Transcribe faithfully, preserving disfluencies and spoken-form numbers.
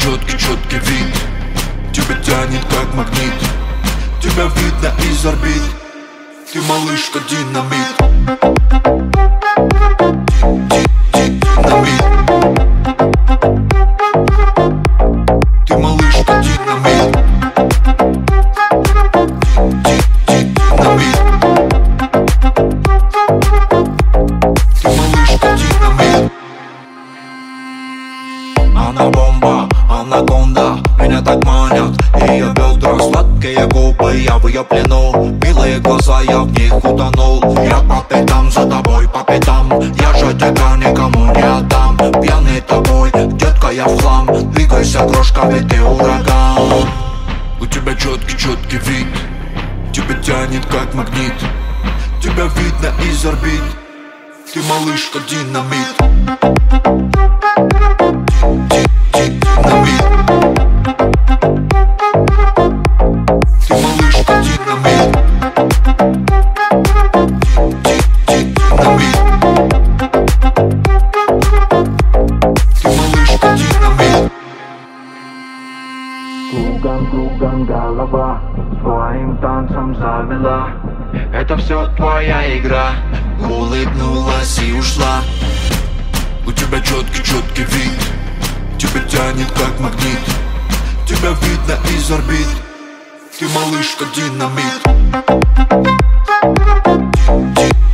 четкий-четкий вид. Тебя тянет как магнит, тебя видно из орбит. Ты малышка динамит. Динамит. Ты малышка динамит. Динамит. Ты малышка динамит. Она бомба, анаконда, меня так манят ее бедра, сладкие губы, я в ее плену. Милые глаза, я в них утонул. Я по пятам за тобой, по пятам. Я же тебя никому не отдам. Пьяный тобой, детка, я в хлам. Двигайся, крошка, ведь ты ураган. У тебя четкий-четкий вид, тебя тянет как магнит. Тебя видно из орбит. Ты малышка динамит. Динамит. Ты малышка динамит. Динамит. Ты малышка динамит. Кругом-кругом голова своим танцем завела. Это все твоя игра. Улыбнулась и ушла. У тебя четкий-четкий вид, тебя тянет как магнит. Тебя видно из орбит. Ты малышка динамит.